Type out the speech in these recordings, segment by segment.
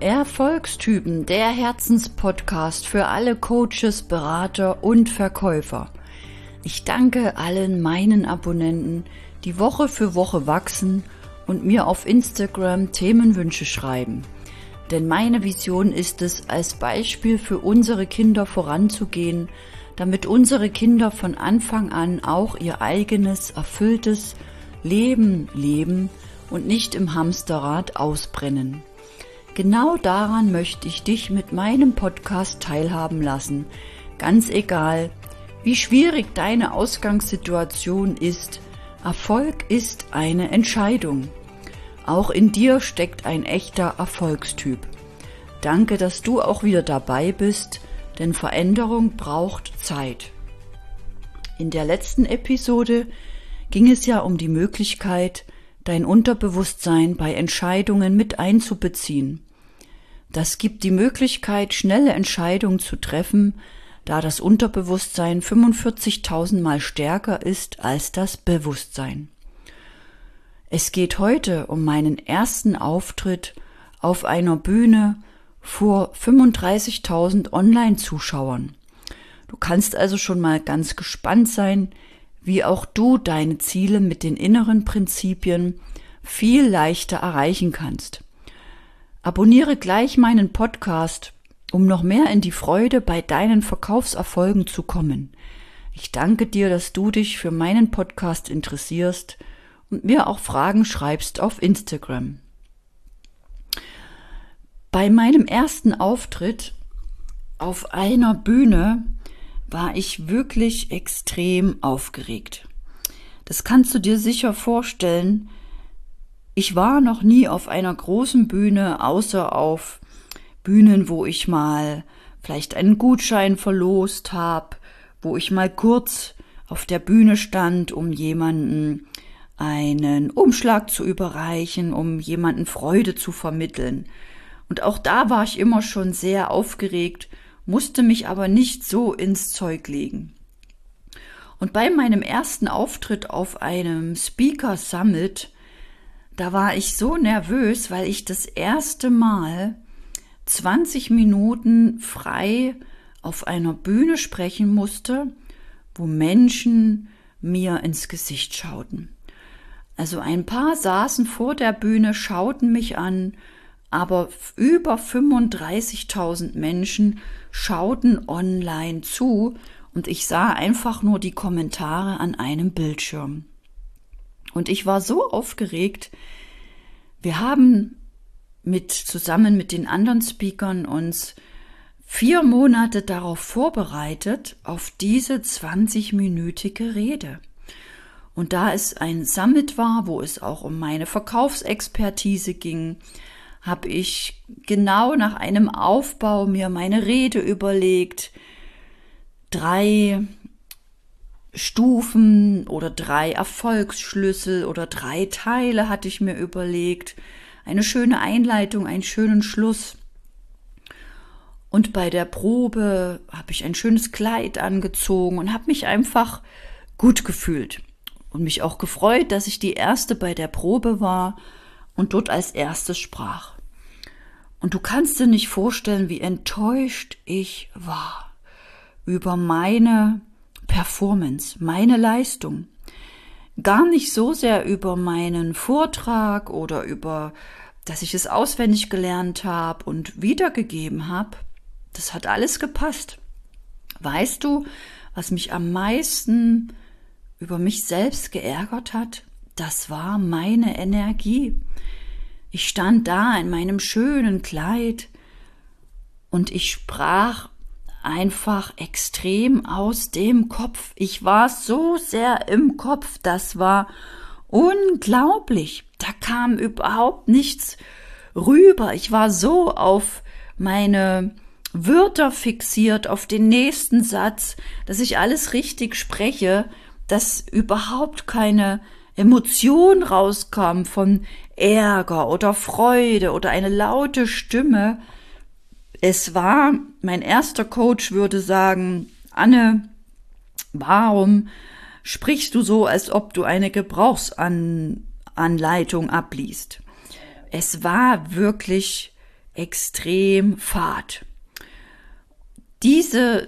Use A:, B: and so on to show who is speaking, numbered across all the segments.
A: Erfolgstypen, der Herzenspodcast für alle Coaches, Berater und Verkäufer. Ich danke allen meinen Abonnenten, die Woche für Woche wachsen und mir auf Instagram Themenwünsche schreiben. Denn meine Vision ist es, als Beispiel für unsere Kinder voranzugehen, damit unsere Kinder von Anfang an auch ihr eigenes, erfülltes Leben leben und nicht im Hamsterrad ausbrennen. Genau daran möchte ich dich mit meinem Podcast teilhaben lassen. Ganz egal, wie schwierig deine Ausgangssituation ist, Erfolg ist eine Entscheidung. Auch in dir steckt ein echter Erfolgstyp. Danke, dass du auch wieder dabei bist, denn Veränderung braucht Zeit. In der letzten Episode ging es ja um die Möglichkeit, dein Unterbewusstsein bei Entscheidungen mit einzubeziehen. Das gibt die Möglichkeit, schnelle Entscheidungen zu treffen, da das Unterbewusstsein 45.000 Mal stärker ist als das Bewusstsein. Es geht heute um meinen ersten Auftritt auf einer Bühne vor 35.000 Online-Zuschauern. Du kannst also schon mal ganz gespannt sein, wie auch du deine Ziele mit den inneren Prinzipien viel leichter erreichen kannst. Abonniere gleich meinen Podcast, um noch mehr in die Freude bei deinen Verkaufserfolgen zu kommen. Ich danke dir, dass du dich für meinen Podcast interessierst und mir auch Fragen schreibst auf Instagram. Bei meinem ersten Auftritt auf einer Bühne war ich wirklich extrem aufgeregt. Das kannst du dir sicher vorstellen. Ich war noch nie auf einer großen Bühne, außer auf Bühnen, wo ich mal vielleicht einen Gutschein verlost habe, wo ich mal kurz auf der Bühne stand, um jemanden einen Umschlag zu überreichen, um jemanden Freude zu vermitteln. Und auch da war ich immer schon sehr aufgeregt, musste mich aber nicht so ins Zeug legen. Und bei meinem ersten Auftritt auf einem Speaker Summit, da war ich so nervös, weil ich das erste Mal 20 Minuten frei auf einer Bühne sprechen musste, wo Menschen mir ins Gesicht schauten. Also ein paar saßen vor der Bühne, schauten mich an, aber über 35.000 Menschen schauten online zu und ich sah einfach nur die Kommentare an einem Bildschirm. Und ich war so aufgeregt. Wir haben zusammen mit den anderen Speakern uns 4 Monate darauf vorbereitet, auf diese 20-minütige Rede. Und da es ein Summit war, wo es auch um meine Verkaufsexpertise ging, habe ich genau nach einem Aufbau mir meine Rede überlegt. 3 Stufen oder 3 Erfolgsschlüssel oder 3 Teile hatte ich mir überlegt. Eine schöne Einleitung, einen schönen Schluss. Und bei der Probe habe ich ein schönes Kleid angezogen und habe mich einfach gut gefühlt. Und mich auch gefreut, dass ich die Erste bei der Probe war und dort als Erstes sprach. Und du kannst dir nicht vorstellen, wie enttäuscht ich war über meine Performance, meine Leistung. Gar nicht so sehr über meinen Vortrag oder über, dass ich es auswendig gelernt habe und wiedergegeben habe. Das hat alles gepasst. Weißt du, was mich am meisten über mich selbst geärgert hat? Das war meine Energie. Ich stand da in meinem schönen Kleid und ich sprach einfach extrem aus dem Kopf. Ich war so sehr im Kopf, das war unglaublich. Da kam überhaupt nichts rüber. Ich war so auf meine Wörter fixiert, auf den nächsten Satz, dass ich alles richtig spreche, dass überhaupt keine Emotion rauskam von Ärger oder Freude oder eine laute Stimme. Es war, mein erster Coach würde sagen, Anne, warum sprichst du so, als ob du eine Gebrauchsanleitung abliest? Es war wirklich extrem Fahrt. Diese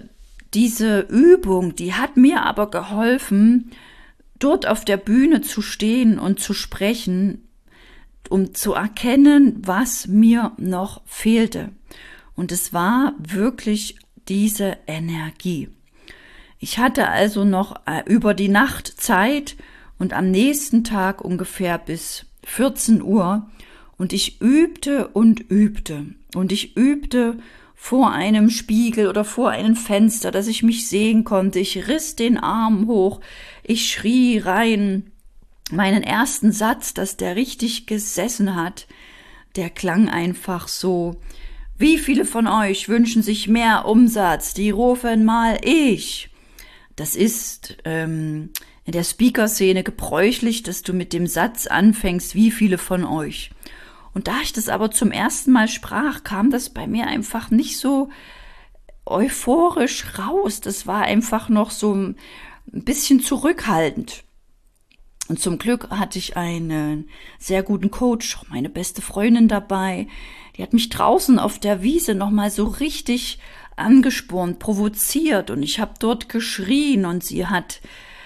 A: Übung, die hat mir aber geholfen, dort auf der Bühne zu stehen und zu sprechen, um zu erkennen, was mir noch fehlte. Und es war wirklich diese Energie. Ich hatte also noch über die Nacht Zeit und am nächsten Tag ungefähr bis 14 Uhr und ich übte und übte und ich übte vor einem Spiegel oder vor einem Fenster, dass ich mich sehen konnte. Ich riss den Arm hoch, ich schrie rein. Meinen ersten Satz, dass der richtig gesessen hat, der klang einfach so: Wie viele von euch wünschen sich mehr Umsatz? Die rufen mal ich. Das ist in der Speaker-Szene gebräuchlich, dass du mit dem Satz anfängst, wie viele von euch. Und da ich das aber zum ersten Mal sprach, kam das bei mir einfach nicht so euphorisch raus. Das war einfach noch so ein bisschen zurückhaltend. Und zum Glück hatte ich einen sehr guten Coach, meine beste Freundin dabei. Die hat mich draußen auf der Wiese nochmal so richtig angespornt, provoziert. Und ich habe dort geschrien und sie hat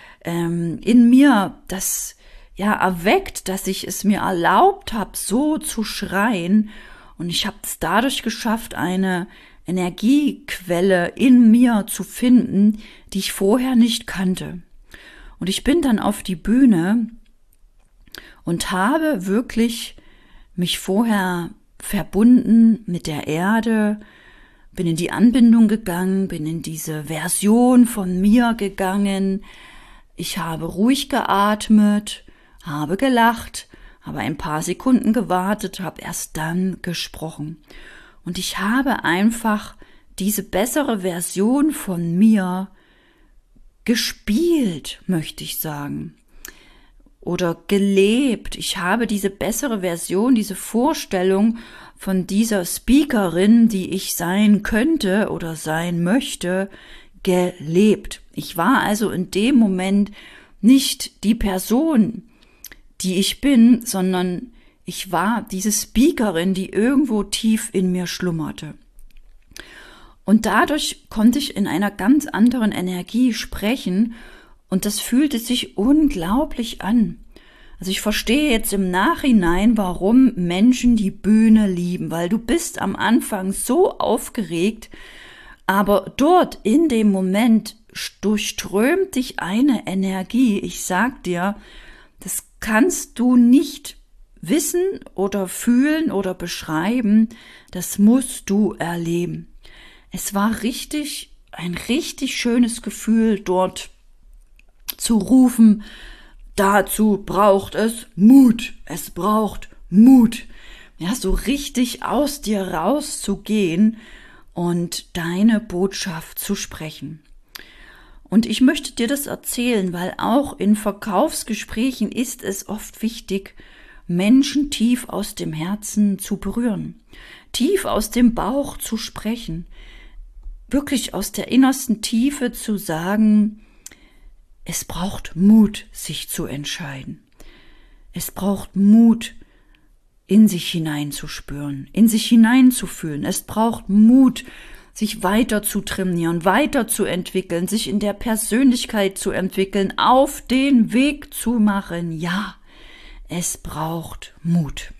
A: in mir das erweckt, dass ich es mir erlaubt habe, so zu schreien. Und ich habe es dadurch geschafft, eine Energiequelle in mir zu finden, die ich vorher nicht kannte. Und ich bin dann auf die Bühne und habe wirklich mich vorher verbunden mit der Erde, bin in die Anbindung gegangen, bin in diese Version von mir gegangen. Ich habe ruhig geatmet, habe gelacht, habe ein paar Sekunden gewartet, habe erst dann gesprochen. Und ich habe einfach diese bessere Version von mir gespielt, möchte ich sagen, oder gelebt. Ich habe diese bessere Version, diese Vorstellung von dieser Speakerin, die ich sein könnte oder sein möchte, gelebt. Ich war also in dem Moment nicht die Person, die ich bin, sondern ich war diese Speakerin, die irgendwo tief in mir schlummerte. Und dadurch konnte ich in einer ganz anderen Energie sprechen und das fühlte sich unglaublich an. Also ich verstehe jetzt im Nachhinein, warum Menschen die Bühne lieben, weil du bist am Anfang so aufgeregt, aber dort in dem Moment durchströmt dich eine Energie. Ich sag dir, das kannst du nicht wissen oder fühlen oder beschreiben, das musst du erleben. Es war ein richtig schönes Gefühl, dort zu rufen. Dazu braucht es Mut. Es braucht Mut. Ja, so richtig aus dir rauszugehen und deine Botschaft zu sprechen. Und ich möchte dir das erzählen, weil auch in Verkaufsgesprächen ist es oft wichtig, Menschen tief aus dem Herzen zu berühren, tief aus dem Bauch zu sprechen, wirklich aus der innersten Tiefe zu sagen, es braucht Mut, sich zu entscheiden. Es braucht Mut, in sich hineinzuspüren, in sich hineinzufühlen. Es braucht Mut, sich weiter zu trainieren, weiter zu entwickeln, sich in der Persönlichkeit zu entwickeln, auf den Weg zu machen. Ja, es braucht Mut.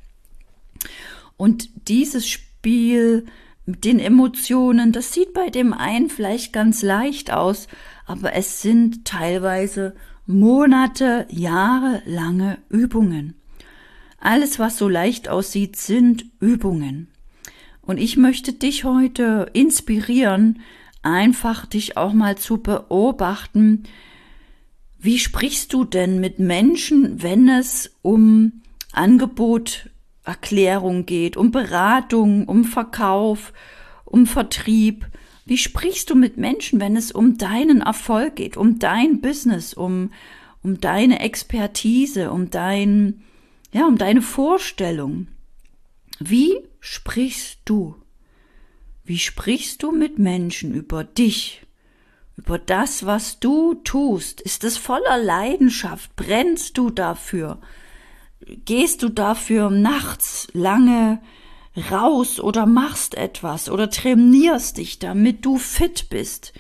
A: Und dieses Spiel mit den Emotionen, das sieht bei dem einen vielleicht ganz leicht aus, aber es sind teilweise Monate, jahrelange Übungen. Alles, was so leicht aussieht, sind Übungen. Und ich möchte dich heute inspirieren, einfach dich auch mal zu beobachten, wie sprichst du denn mit Menschen, wenn es um Angeboterklärung geht, um Beratung, um Verkauf, um Vertrieb? Wie sprichst du mit Menschen, wenn es um deinen Erfolg geht, um dein Business, um deine Expertise, um deine Vorstellung? Wie sprichst du? Wie sprichst du mit Menschen über dich, über das, was du tust? Ist es voller Leidenschaft? Brennst du dafür? Gehst du dafür nachts lange raus oder machst etwas oder trainierst dich, damit du fit bist?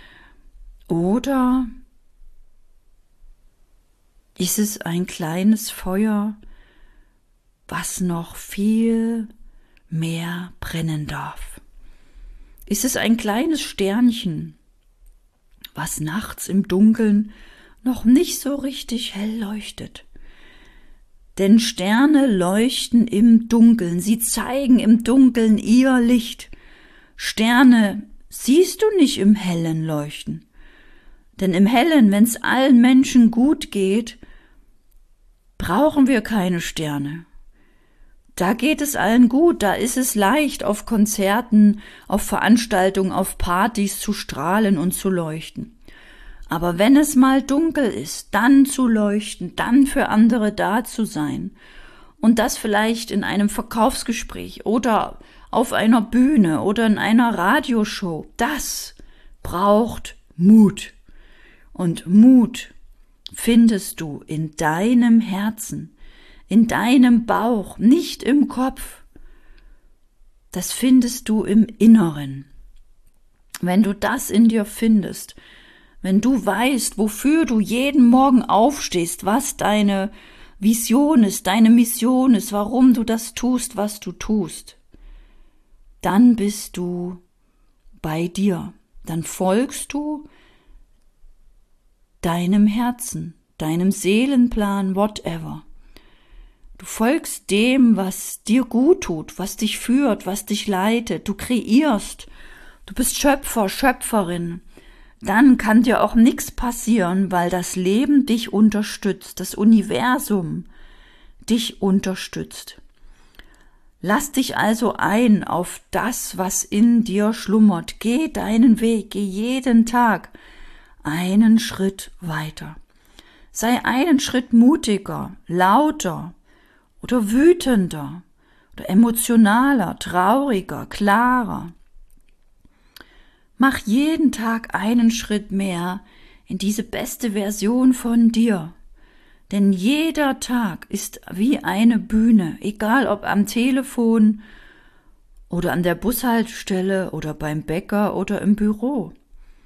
A: Oder ist es ein kleines Feuer, was noch viel mehr brennen darf? Ist es ein kleines Sternchen, was nachts im Dunkeln noch nicht so richtig hell leuchtet? Denn Sterne leuchten im Dunkeln, sie zeigen im Dunkeln ihr Licht. Sterne siehst du nicht im Hellen leuchten. Denn im Hellen, wenn es allen Menschen gut geht, brauchen wir keine Sterne. Da geht es allen gut, da ist es leicht, auf Konzerten, auf Veranstaltungen, auf Partys zu strahlen und zu leuchten. Aber wenn es mal dunkel ist, dann zu leuchten, dann für andere da zu sein und das vielleicht in einem Verkaufsgespräch oder auf einer Bühne oder in einer Radioshow, das braucht Mut. Und Mut findest du in deinem Herzen, in deinem Bauch, nicht im Kopf. Das findest du im Inneren. Wenn du das in dir findest, wenn du weißt, wofür du jeden Morgen aufstehst, was deine Vision ist, deine Mission ist, warum du das tust, was du tust, dann bist du bei dir. Dann folgst du deinem Herzen, deinem Seelenplan, whatever. Du folgst dem, was dir gut tut, was dich führt, was dich leitet. Du kreierst. Du bist Schöpfer, Schöpferin. Dann kann dir auch nichts passieren, weil das Leben dich unterstützt, das Universum dich unterstützt. Lass dich also ein auf das, was in dir schlummert. Geh deinen Weg, geh jeden Tag einen Schritt weiter. Sei einen Schritt mutiger, lauter oder wütender oder emotionaler, trauriger, klarer. Mach jeden Tag einen Schritt mehr in diese beste Version von dir. Denn jeder Tag ist wie eine Bühne, egal ob am Telefon oder an der Bushaltestelle oder beim Bäcker oder im Büro.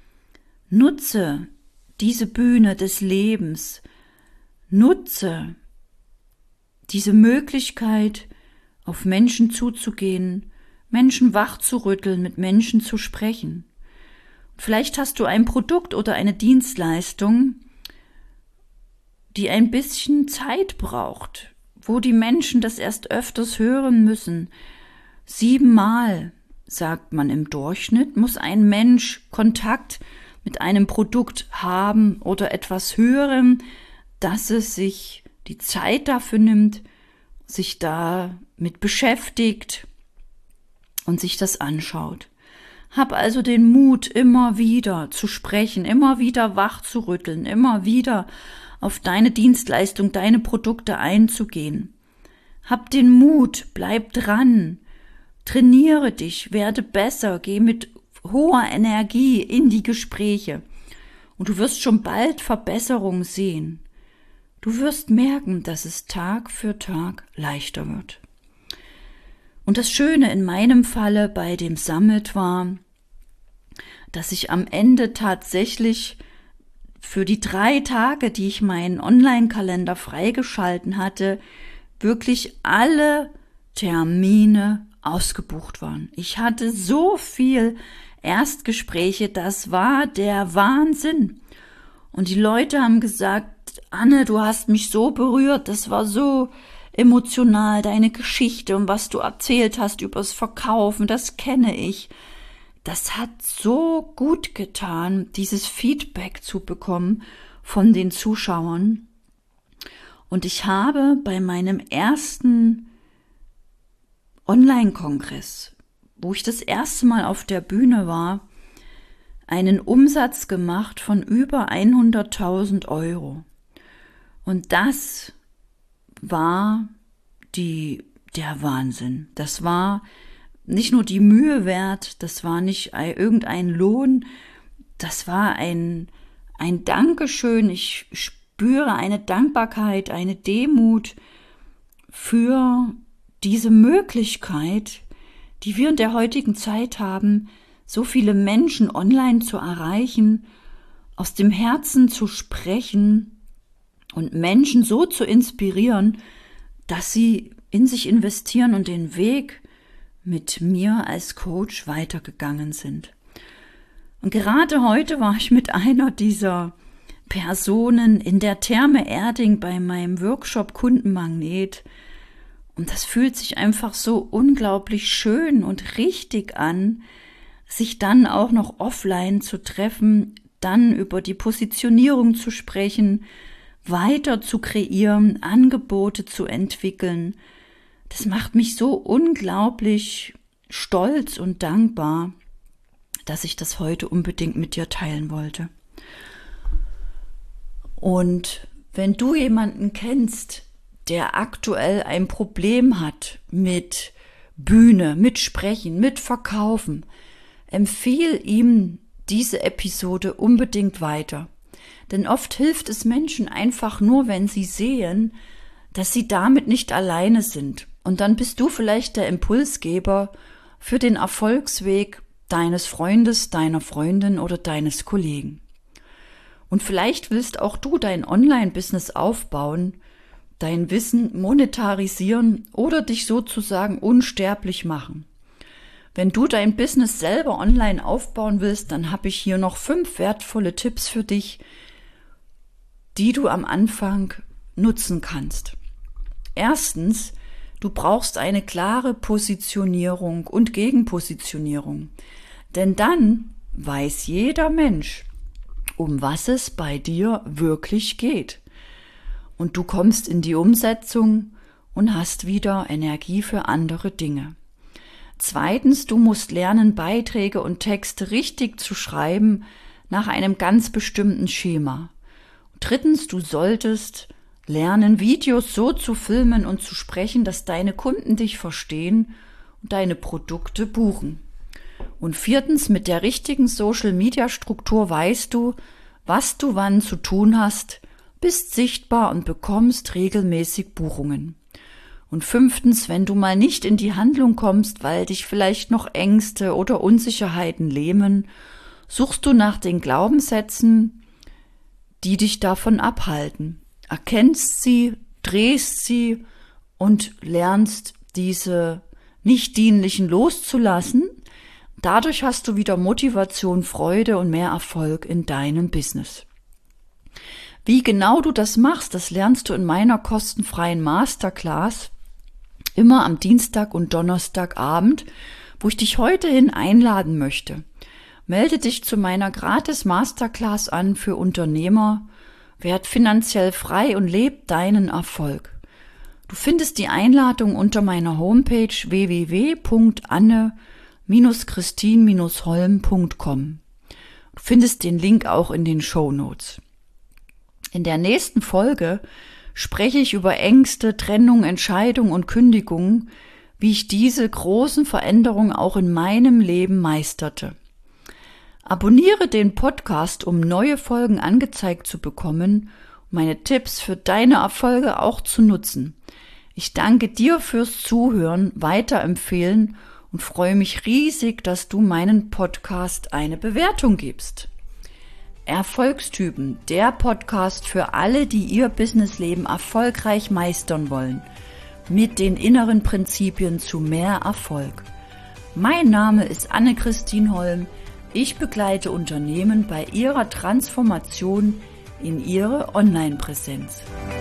A: Nutze diese Bühne des Lebens. Nutze diese Möglichkeit, auf Menschen zuzugehen, Menschen wachzurütteln, mit Menschen zu sprechen. Vielleicht hast du ein Produkt oder eine Dienstleistung, die ein bisschen Zeit braucht, wo die Menschen das erst öfters hören müssen. 7-mal, sagt man im Durchschnitt, muss ein Mensch Kontakt mit einem Produkt haben oder etwas hören, dass es sich die Zeit dafür nimmt, sich damit beschäftigt und sich das anschaut. Hab also den Mut, immer wieder zu sprechen, immer wieder wach zu rütteln, immer wieder auf deine Dienstleistung, deine Produkte einzugehen. Hab den Mut, bleib dran, trainiere dich, werde besser, geh mit hoher Energie in die Gespräche und du wirst schon bald Verbesserung sehen. Du wirst merken, dass es Tag für Tag leichter wird. Und das Schöne in meinem Falle bei dem Summit war, dass ich am Ende tatsächlich für die 3 Tage, die ich meinen Online-Kalender freigeschalten hatte, wirklich alle Termine ausgebucht waren. Ich hatte so viel Erstgespräche, das war der Wahnsinn. Und die Leute haben gesagt, Anne, du hast mich so berührt, das war so emotional, deine Geschichte und was du erzählt hast übers Verkaufen, das kenne ich. Das hat so gut getan, dieses Feedback zu bekommen von den Zuschauern. Und ich habe bei meinem ersten Online-Kongress, wo ich das erste Mal auf der Bühne war, einen Umsatz gemacht von über 100.000 €. Und das war der Wahnsinn. Das war nicht nur die Mühe wert, das war nicht irgendein Lohn, das war ein Dankeschön. Ich spüre eine Dankbarkeit, eine Demut für diese Möglichkeit, die wir in der heutigen Zeit haben, so viele Menschen online zu erreichen, aus dem Herzen zu sprechen und Menschen so zu inspirieren, dass sie in sich investieren und den Weg mit mir als Coach weitergegangen sind. Und gerade heute war ich mit einer dieser Personen in der Therme Erding bei meinem Workshop Kundenmagnet. Und das fühlt sich einfach so unglaublich schön und richtig an, sich dann auch noch offline zu treffen, dann über die Positionierung zu sprechen, weiter zu kreieren, Angebote zu entwickeln. Das macht mich so unglaublich stolz und dankbar, dass ich das heute unbedingt mit dir teilen wollte. Und wenn du jemanden kennst, der aktuell ein Problem hat mit Bühne, mit Sprechen, mit Verkaufen, empfehle ihm diese Episode unbedingt weiter. Denn oft hilft es Menschen einfach nur, wenn sie sehen, dass sie damit nicht alleine sind. Und dann bist du vielleicht der Impulsgeber für den Erfolgsweg deines Freundes, deiner Freundin oder deines Kollegen. Und vielleicht willst auch du dein Online-Business aufbauen, dein Wissen monetarisieren oder dich sozusagen unsterblich machen. Wenn du dein Business selber online aufbauen willst, dann habe ich hier noch 5 wertvolle Tipps für dich, die du am Anfang nutzen kannst. Erstens, du brauchst eine klare Positionierung und Gegenpositionierung, denn dann weiß jeder Mensch, um was es bei dir wirklich geht. Und du kommst in die Umsetzung und hast wieder Energie für andere Dinge. Zweitens, du musst lernen, Beiträge und Texte richtig zu schreiben nach einem ganz bestimmten Schema. Drittens, du solltest lernen, Videos so zu filmen und zu sprechen, dass deine Kunden dich verstehen und deine Produkte buchen. Und viertens, mit der richtigen Social-Media-Struktur weißt du, was du wann zu tun hast, bist sichtbar und bekommst regelmäßig Buchungen. Und fünftens, wenn du mal nicht in die Handlung kommst, weil dich vielleicht noch Ängste oder Unsicherheiten lähmen, suchst du nach den Glaubenssätzen, die dich davon abhalten. Erkennst sie, drehst sie und lernst diese nicht dienlichen loszulassen. Dadurch hast du wieder Motivation, Freude und mehr Erfolg in deinem Business. Wie genau du das machst, das lernst du in meiner kostenfreien Masterclass immer am Dienstag und Donnerstagabend, wo ich dich heute hin einladen möchte. Melde dich zu meiner gratis Masterclass an für Unternehmer, werd finanziell frei und leb deinen Erfolg. Du findest die Einladung unter meiner Homepage www.anne-christin-holm.com. Du findest den Link auch in den Shownotes. In der nächsten Folge spreche ich über Ängste, Trennung, Entscheidung und Kündigung, wie ich diese großen Veränderungen auch in meinem Leben meisterte. Abonniere den Podcast, um neue Folgen angezeigt zu bekommen, um meine Tipps für deine Erfolge auch zu nutzen. Ich danke dir fürs Zuhören, weiterempfehlen und freue mich riesig, dass du meinen Podcast eine Bewertung gibst. Erfolgstypen, der Podcast für alle, die ihr Businessleben erfolgreich meistern wollen, mit den inneren Prinzipien zu mehr Erfolg. Mein Name ist Anne-Christin Holm. Ich begleite Unternehmen bei ihrer Transformation in ihre Online-Präsenz.